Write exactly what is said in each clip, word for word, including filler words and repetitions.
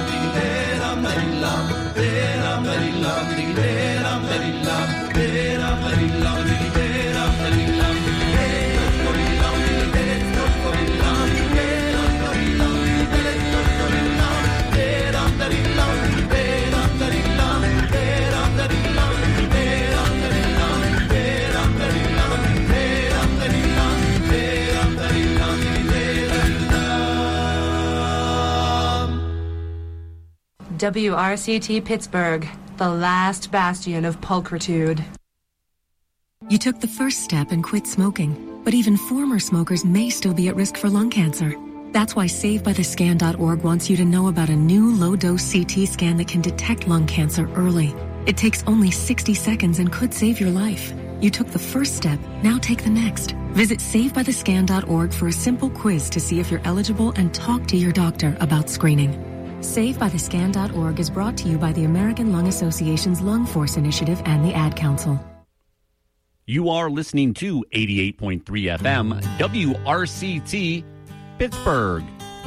W R C T Pittsburgh, the last bastion of pulchritude. You took the first step and quit smoking, but even former smokers may still be at risk for lung cancer. That's why Save By The Scan dot org wants you to know about a new low-dose C T scan that can detect lung cancer early. It takes only sixty seconds and could save your life. You took the first step, now take the next. Visit Save By The Scan dot org for a simple quiz to see if you're eligible and talk to your doctor about screening. Save By The Scan dot org is brought to you by the American Lung Association's Lung Force Initiative and the Ad Council. You are listening to eighty-eight point three F M, W R C T, Pittsburgh.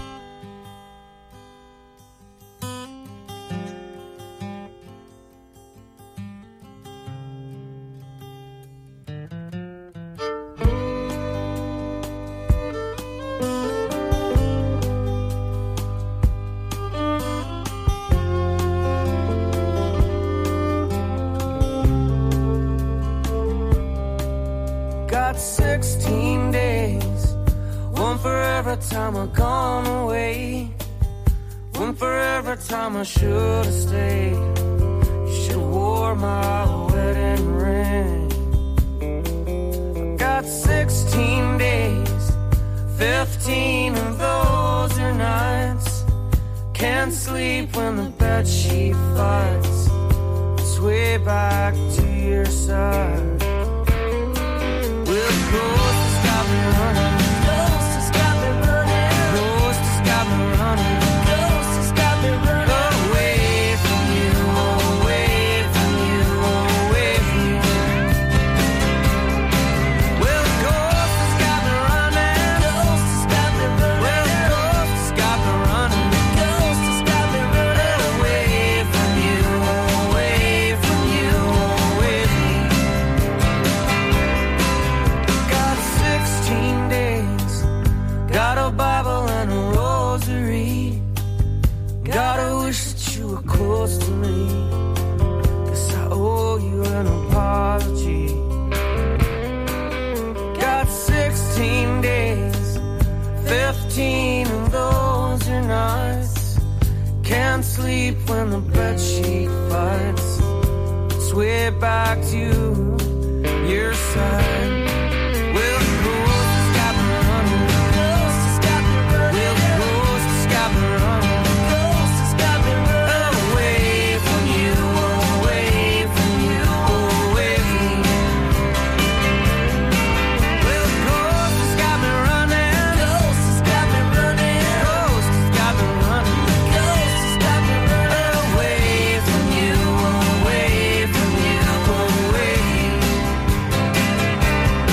sixteen days, one for every time I've gone away, one for every time I should have stayed. You should have wore my wedding ring. I got sixteen days, fifteen of those are nights. Can't sleep when the bedsheet fights. Sway back to your side. Well, the ghost has got me running. The ghost has got me running. The ghost has got me running. The ghost has got me running. Away from you, away from you, away from you. Well, the ghost has got me running. The ghost has got me running. Well, the ghost has got me running. The ghost has got me running. Away from you, away from you, away from you. Got sixteen days, got a Bible and a rosary. Gotta wish that you were close to me, 'cause I owe you an apology. Got sixteen days, fifteen of those are nights. Can't sleep when the bedsheet fights. Sway back to your side. Well, the ghost has got me running. The ghost has got me running. Well, the ghost has got me running. The ghost has got me running. Away from you, away from you, away from you. Well, the ghost has got me running. The ghost has got me running. The ghost has got me running. The ghost has got me running. Away from you, away from you, away from you.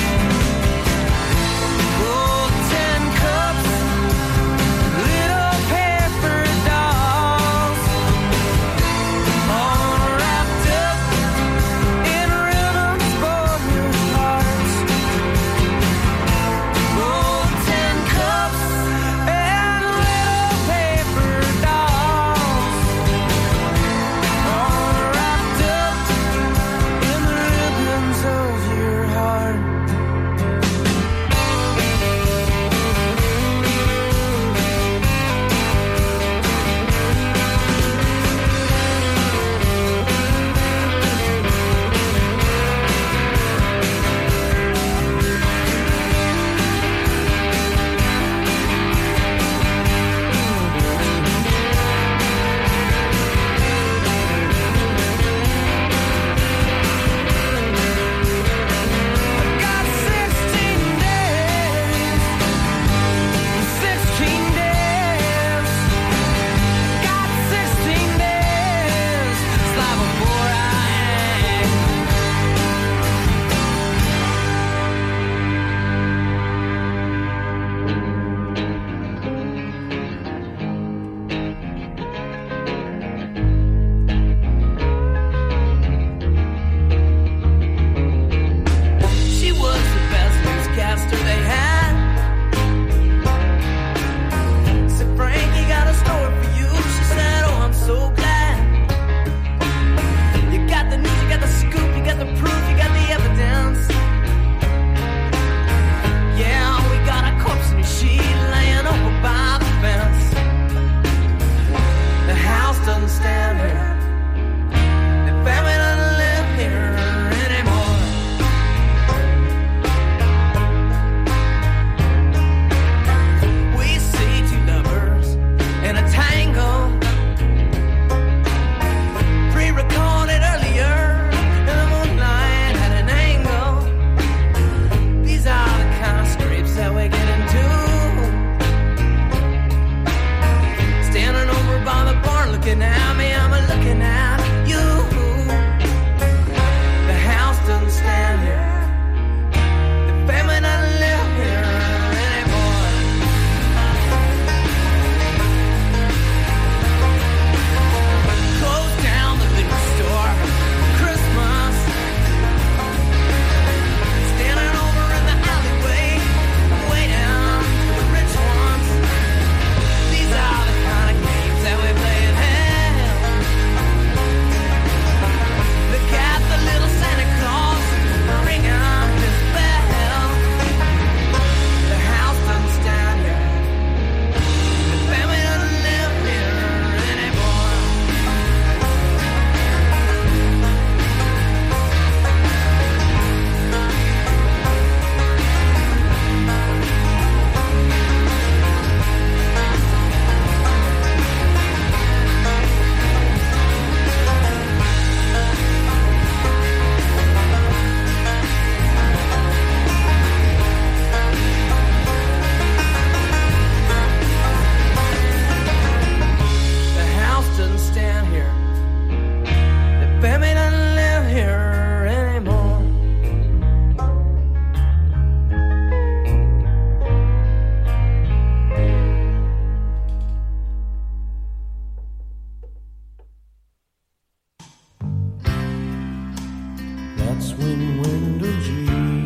when Wendell G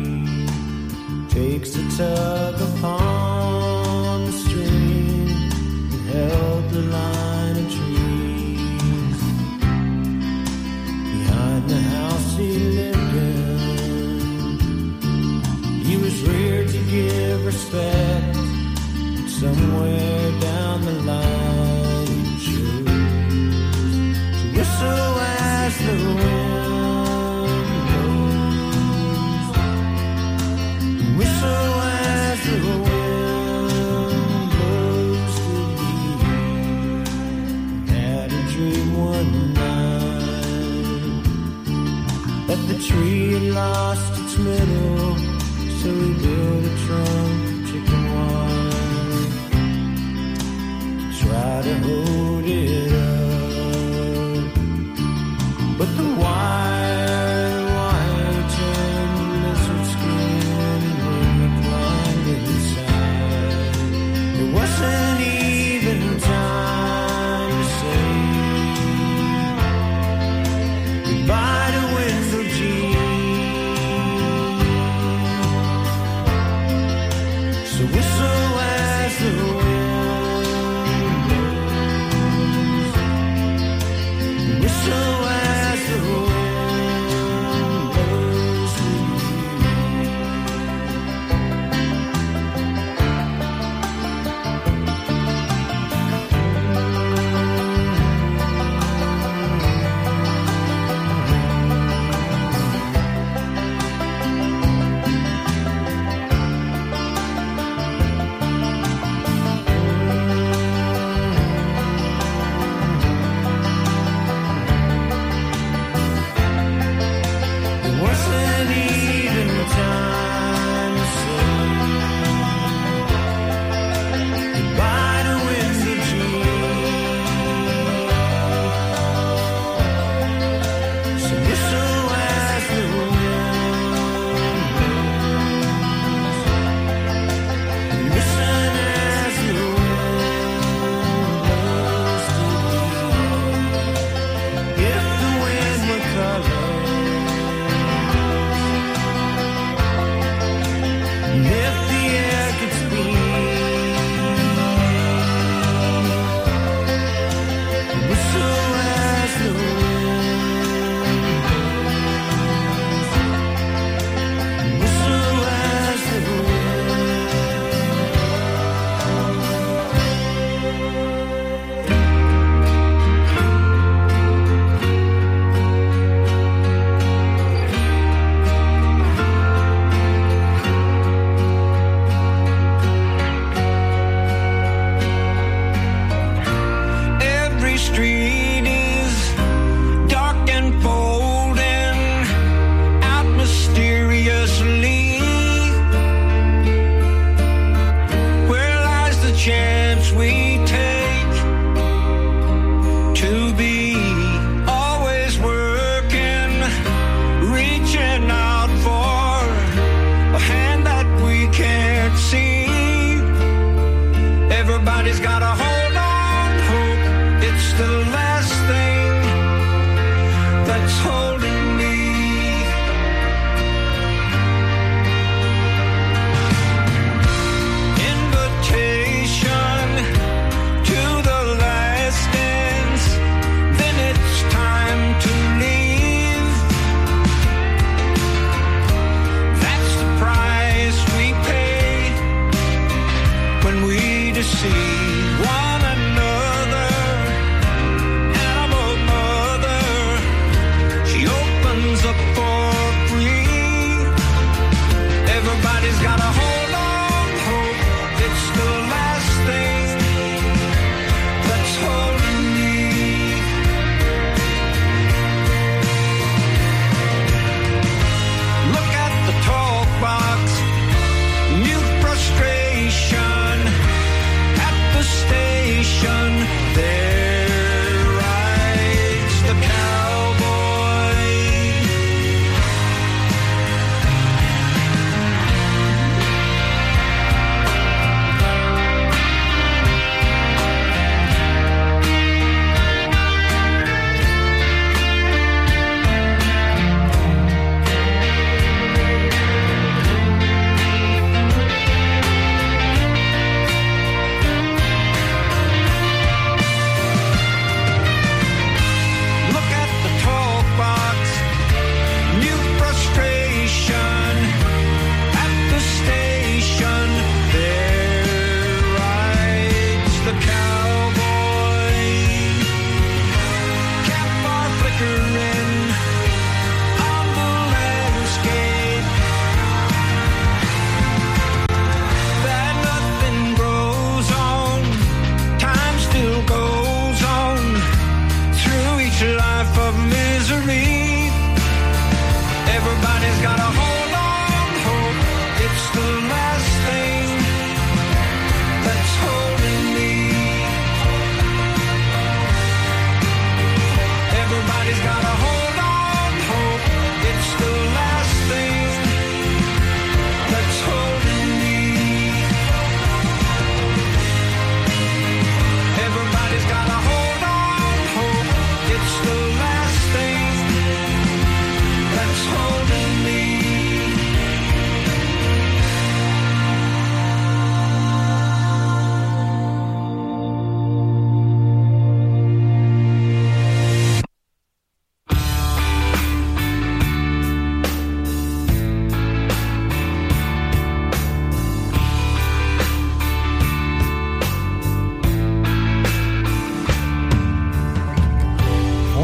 takes a tug upon the stream and held the line of trees behind the house he lived in. He was reared to give respect, but somewhere down the line he chose to whistle as the wind blows, whistle as the wind blows to leave. Had a dream one night that the tree had lost its middle, so he built a trunk of chicken wire to try to hold it up. But the wire, the wire turned to lizard skin, and when I climbed inside, there wasn't even time to say goodbye to Wendell G. So whistle as the wind blows, whistle as the wind blows to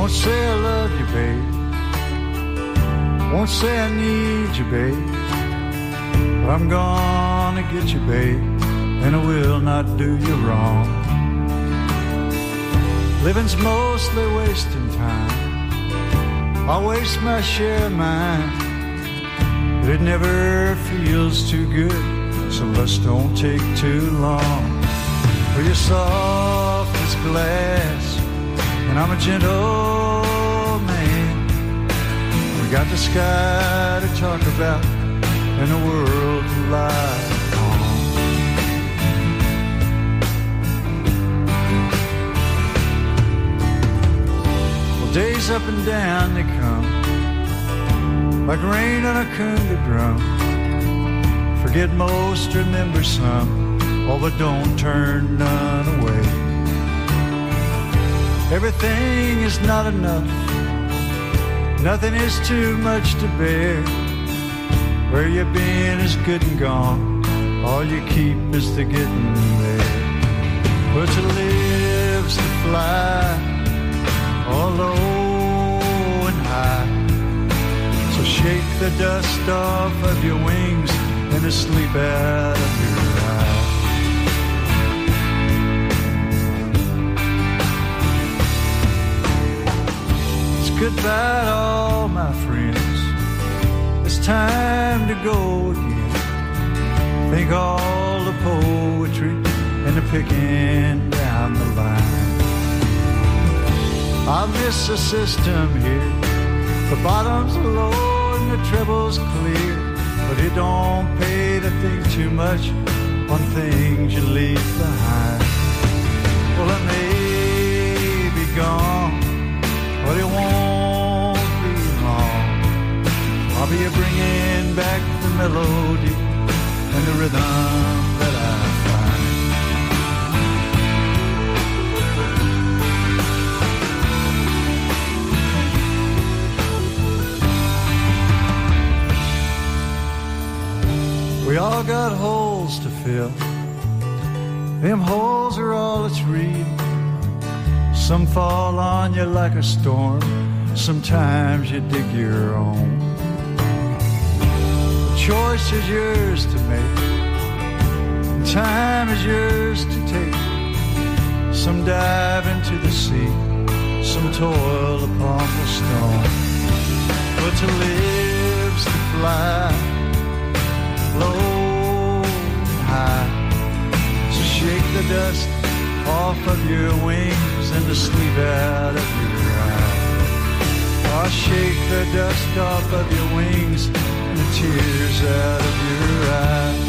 Won't say I love you, babe. Won't say I need you, babe. But I'm gonna get you, babe, and I will not do you wrong. Living's mostly wasting time. I waste my share of mine, but it never feels too good, so let's don't take too long. For you're soft as glass, and I'm a gentle man. We got the sky to talk about and the world to lie on. Well, days up and down they come, like rain on a conga drum. Forget most, remember some, oh, but don't turn none away. Everything is not enough, nothing is too much to bear. Where you've been is good and gone, all you keep is the getting there. But to live's to fly, all low and high. So shake the dust off of your wings and the sleep out of your eyes. It's goodbye to all my friends, it's time to go again. Think all the poetry and the picking down the line. I miss the system here, the bottom's low and the treble's clear, but it don't pay to think too much on things you leave behind. Well, I may be gone, but it won't be long. I'll be bringing back the melody and the rhythm that I find. We all got holes to fill. Them holes are all that's real. Some fall on you like a storm, sometimes you dig your own. The choice is yours to make, and time is yours to take. Some dive into the sea, some toil upon the stone. But to live's to fly, low and high. So shake the dust off of your wings and the sleep out of your eyes. Oh, shake the dust off of your wings and the tears out of your eyes.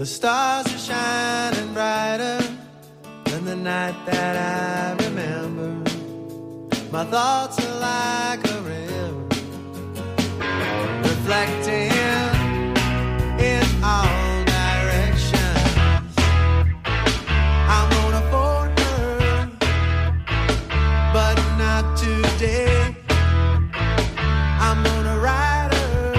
The stars are shining brighter than the night that I remember. My thoughts are like a river, reflecting in all directions. I'm gonna phone her, but not today. I'm gonna write her,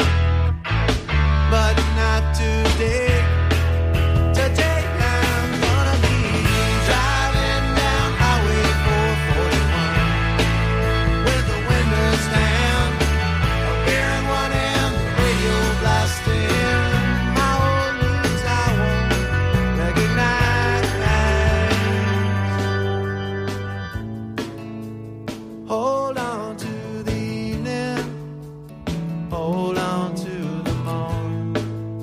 but not today. Today I'm gonna be driving down Highway four forty-one with the windows down, a beer in one hand, the radio blasting. My old news I won't recognize. Hold on to the evening, hold on to the morn,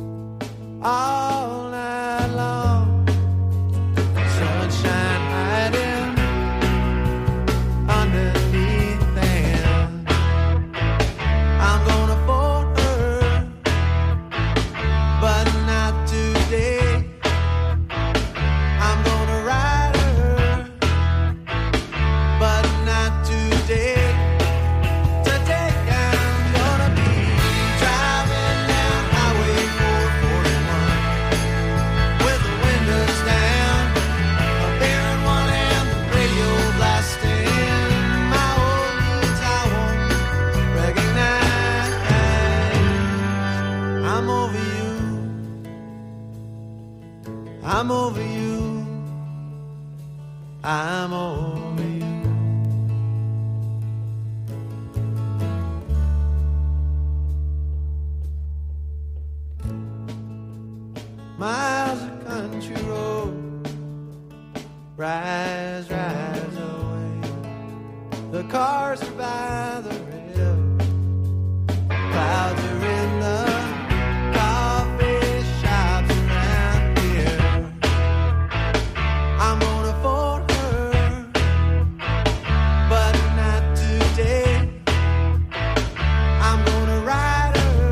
all night long. Sunshine hiding underneath them. I'm gonna phone her, but not today. I'm gonna write her, but not today. Today I'm gonna be driving down Highway four forty-one with the windows down, a beer in one hand, the radio blasting. My old news I won't recognize. I'm over you, I'm over you, I'm over you. Miles of country road, rise, rise away. The cars are by the river, clouds are in the coffee shops around here. I'm gonna phone her, but not today. I'm gonna write her,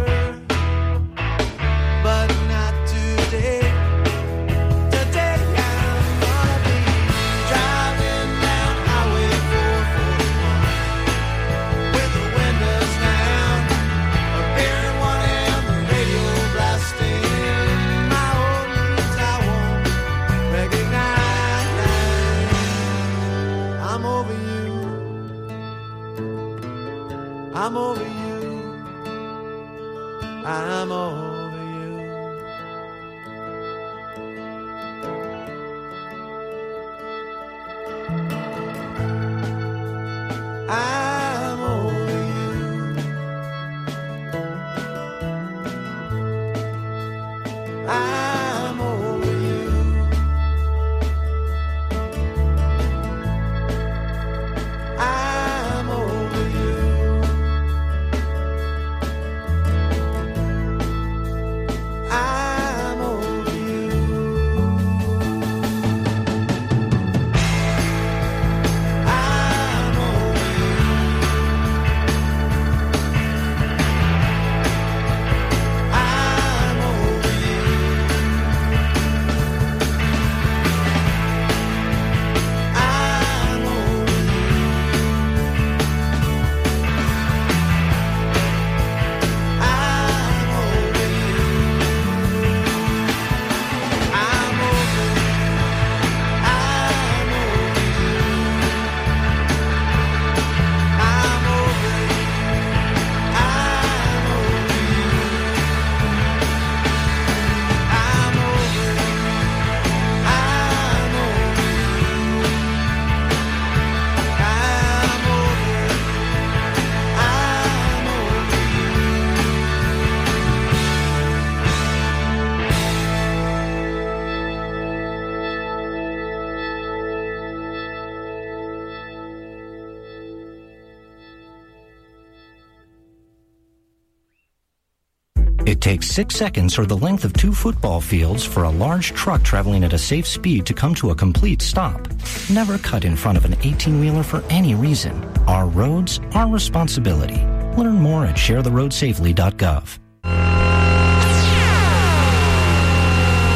but not today. Today I'm gonna be driving down Highway four forty-one with the windows down, a beer in one hand, the radio blasting. My old news I won't recognize. I'm over you, I'm over you, I'm over you. I'm over you. I'm over you. I'm over you. I'm over you. I'm over you. I'm over you. I'm over It takes six seconds or the length of two football fields for a large truck traveling at a safe speed to come to a complete stop. Never cut in front of an eighteen-wheeler for any reason. Our roads, our responsibility. Learn more at share the road safely dot gov.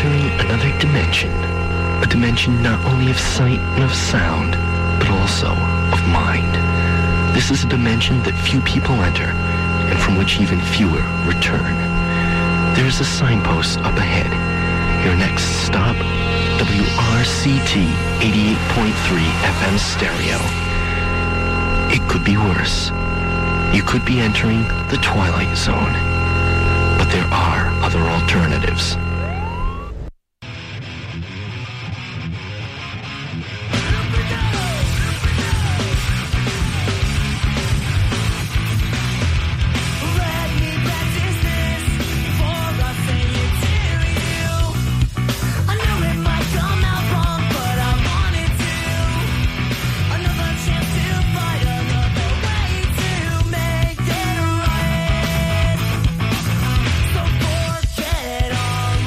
entering another dimension. A dimension not only of sight and of sound, but also of mind. This is a dimension that few people enter, and from which even fewer return. There is a signpost up ahead. Your next stop, W R C T eighty-eight point three F M stereo. It could be worse. You could be entering the Twilight Zone. But there are other alternatives. Forget all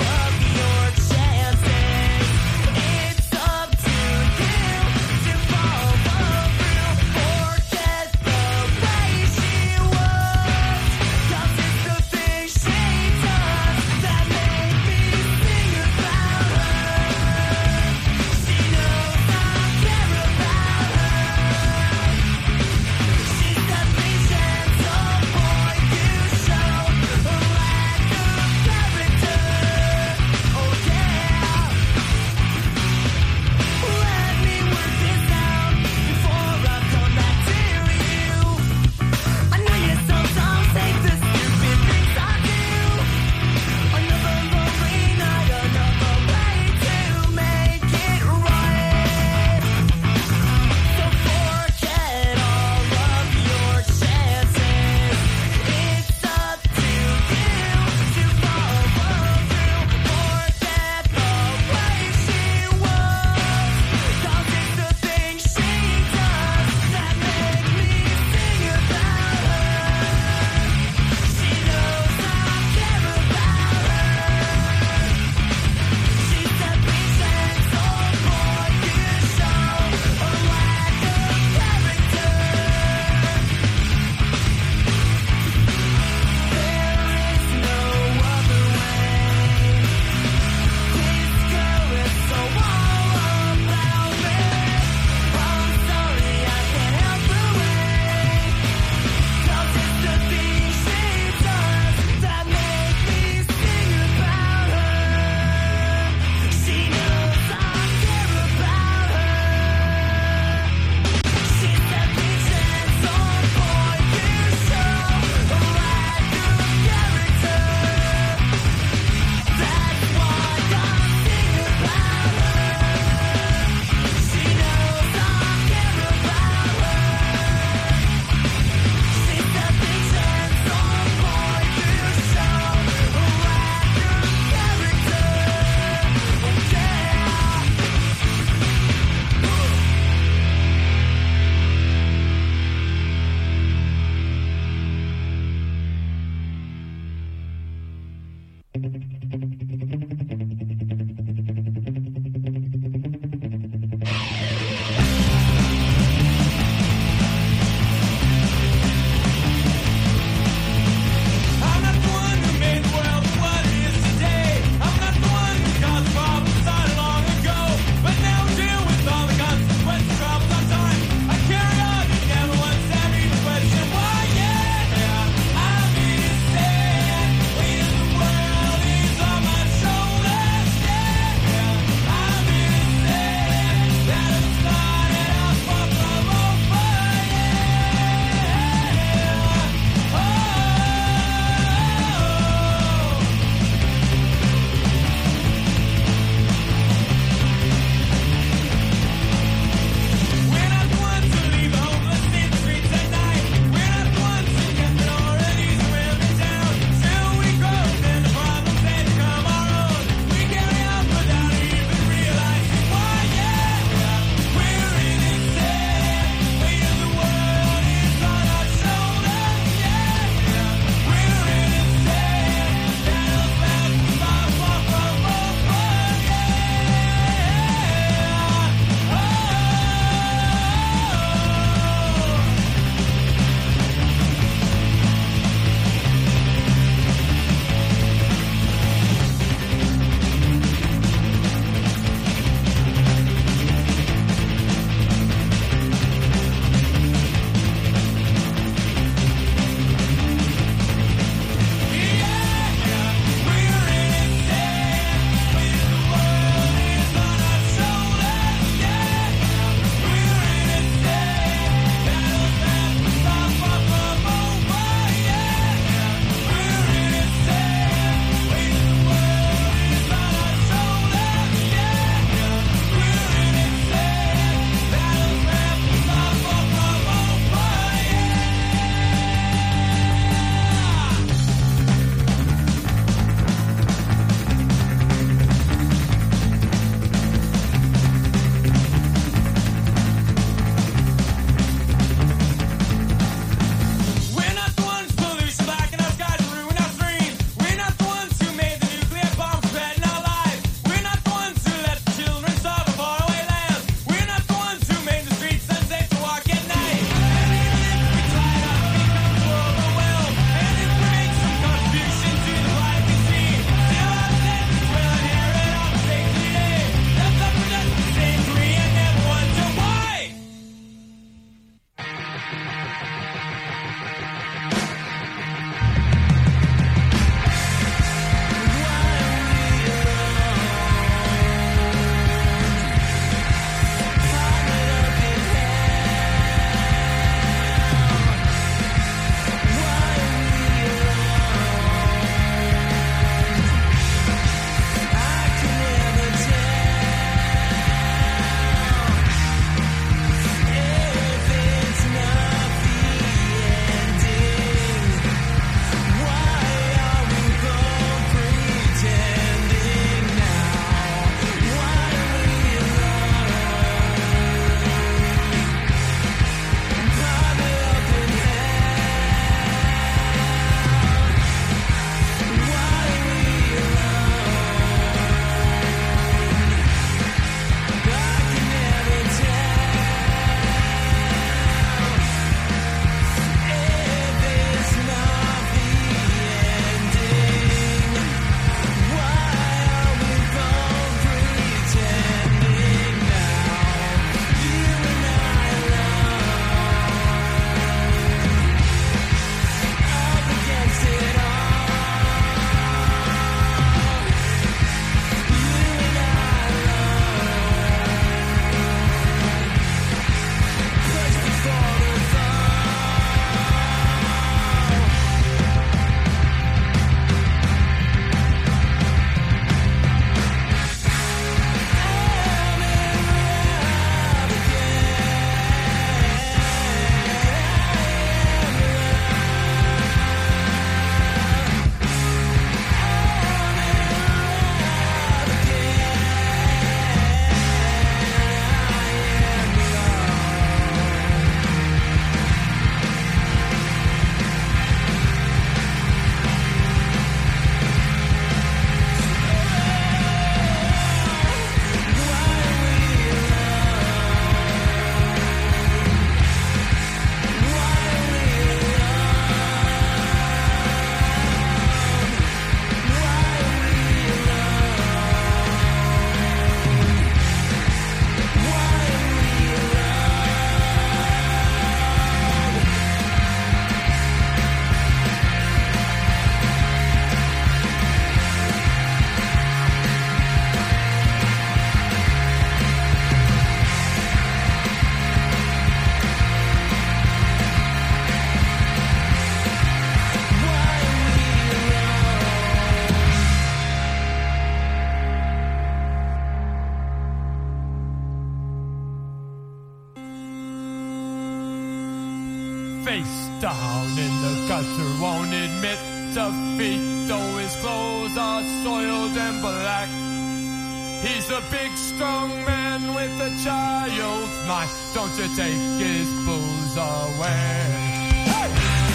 face down in the gutter, won't admit defeat, though his clothes are soiled and black. He's a big, strong man with a child's mind. Don't you take his booze away. Hey!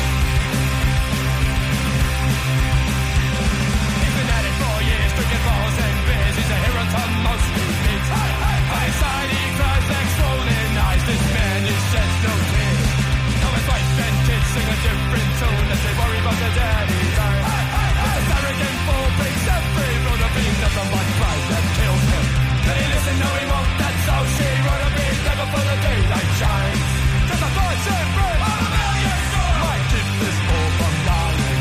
He's been at it for years, drinking balls and beers. He's a hero to most who meets. Hey, hey, hey. Inside he cries like swollen eyes. This man is sheds no tears. Now his wife and kids sing a different tune as they worry about their daddy dying. Hey, hey, hey. It's a arrogant fool breaks every road of being that someone cries that kills him. Can he listen? No, he won't. That's how she wrote a big never for the daylight shines. Just a thought should break. I'm a million souls. Might keep this fool from dying.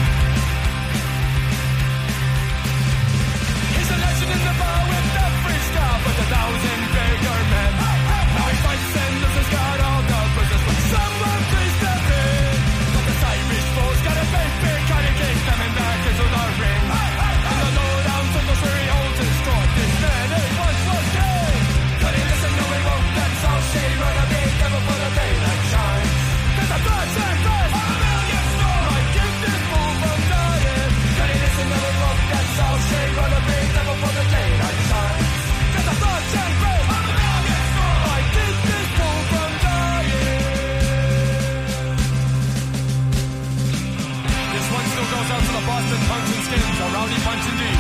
He's a legend in the bar with every scar for the thousand bigger men. Now he fights and loses, got all the bruises. But someone please step in. But this Irish fool's got a big, big kind of king coming back into the ring. In the low-down circles where he holds his court, this man ain't once was king. But he listen, no he won't, that's all she wrote a big devil for the daylight shines. Cause the thoughts and first, I'm a million souls. Might keep this fool from dying. But he listen, no he won't, that's all she wrote a big devil for the daylight shines. Cause the thoughts and first, I'm a million souls. Might keep this fool from dying. This one still goes out to the Boston Punch and Skins, a rowdy punch indeed.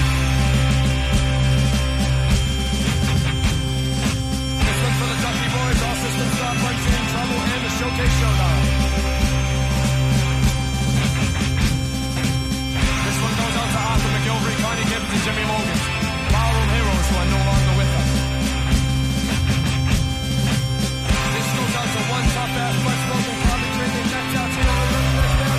This one's for the Ducky Boys, all systems stop, punching, trouble, and the Showcase Showdown. This one goes out to Arthur McGilvery, Connie Gibbs, and Jimmy Morgan, power room heroes who are no longer with us. This goes out to one tough-ass, blood-smoking, carbon-drinking, necked out, you know, running this down.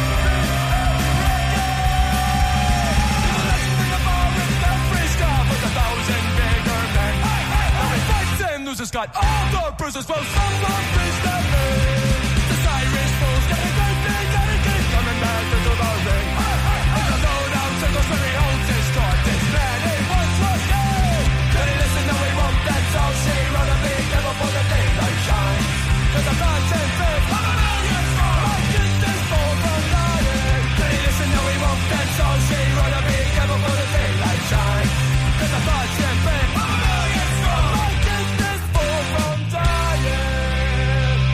Loses got all the bruises, well, someone please step in. This Irish fool's got a great thing, got a keep coming back into the ring. In the low-down circles where he holds his court, this man ain't once was king. Can he listen? No, he won't, that's all she wrote a big devil for the daylight shines. Cause the thoughts and faith, I'm a million souls. Might keep this fool from dying. Can he listen? No, he won't, that's all she wrote a big devil for the daylight shines. Cause the thoughts and faith, I'm a million souls. Might keep this fool from dying.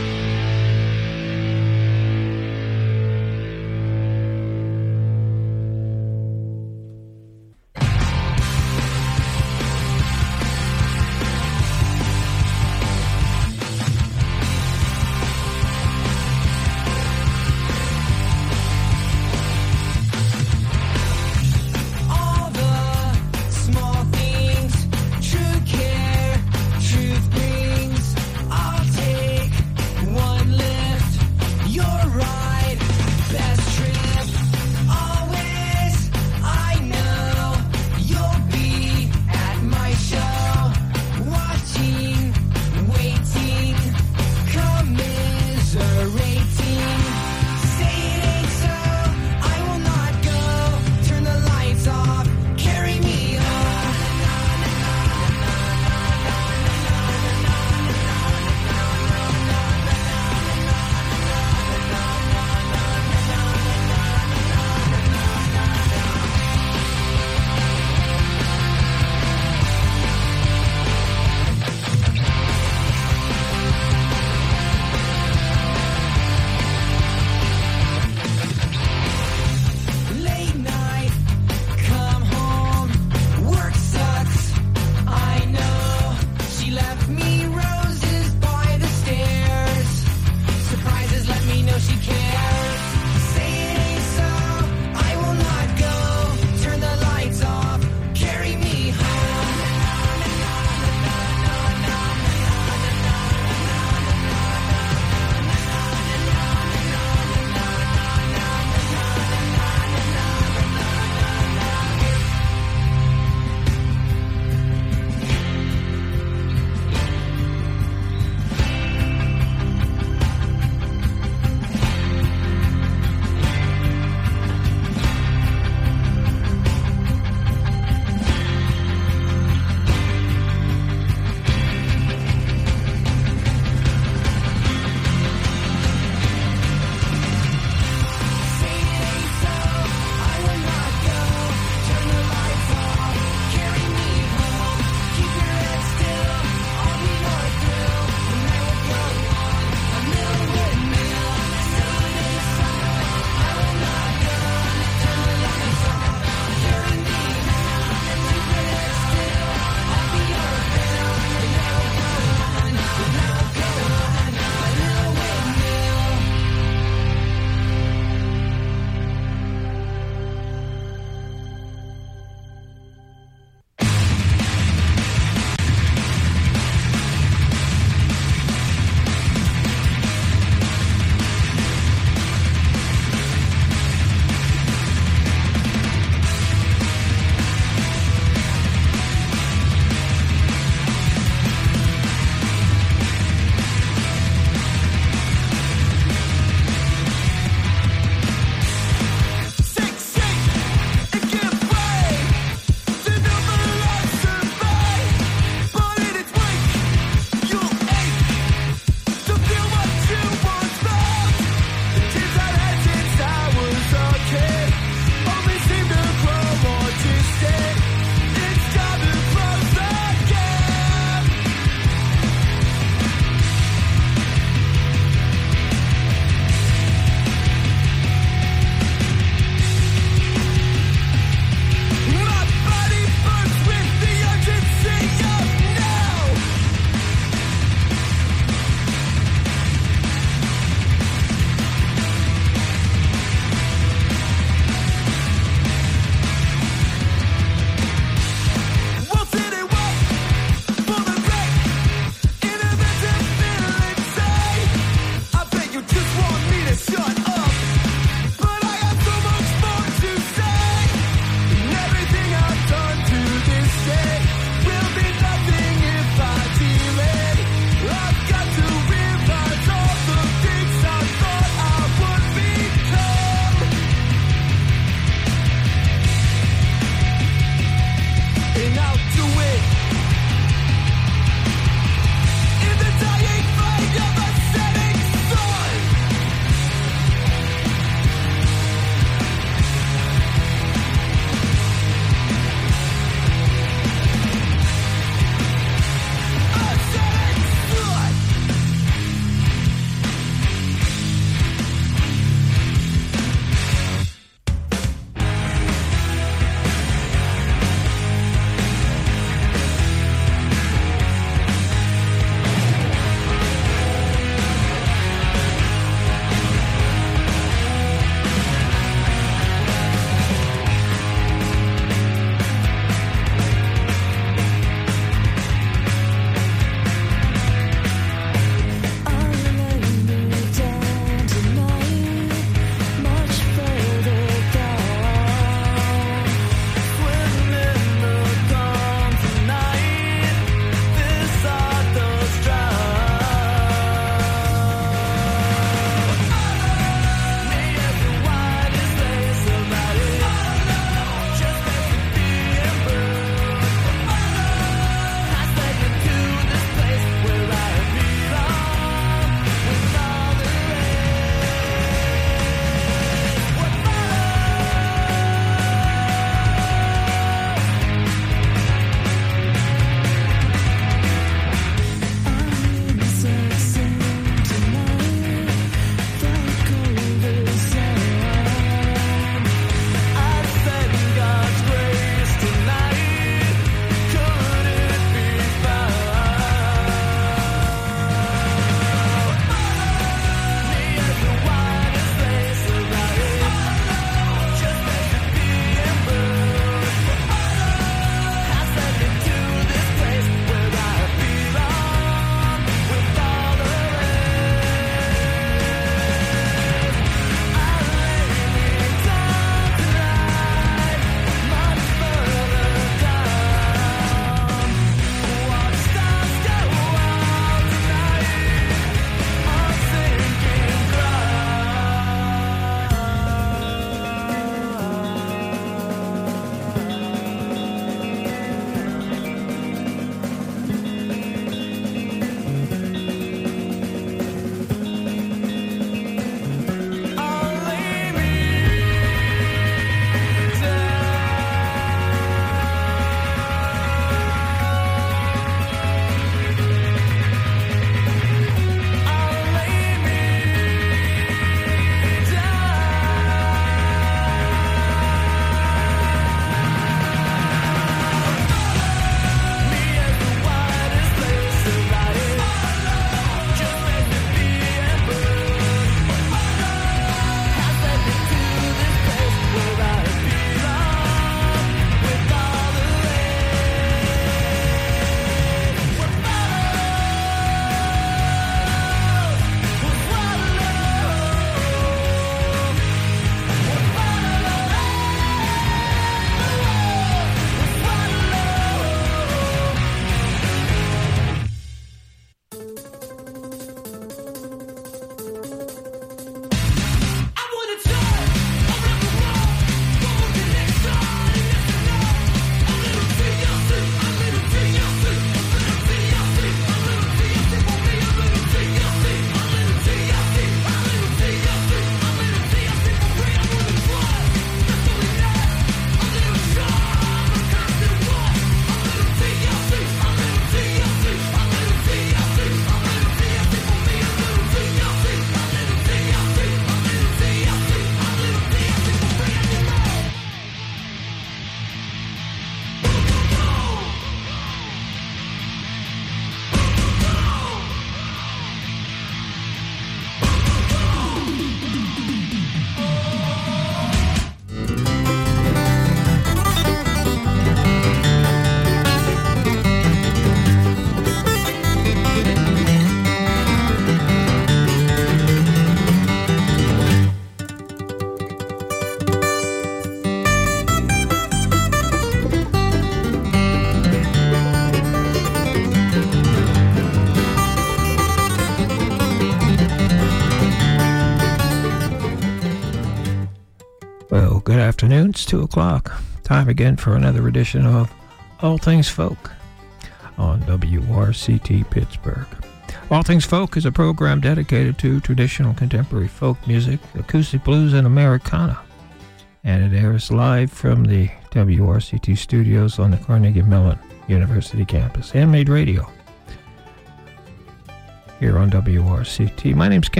Well, good afternoon. It's two o'clock. Time again for another edition of All Things Folk on W R C T Pittsburgh. All Things Folk is a program dedicated to traditional contemporary folk music, acoustic blues, and Americana. And it airs live from the W R C T studios on the Carnegie Mellon University campus. Handmade radio here on W R C T. My name's Ken.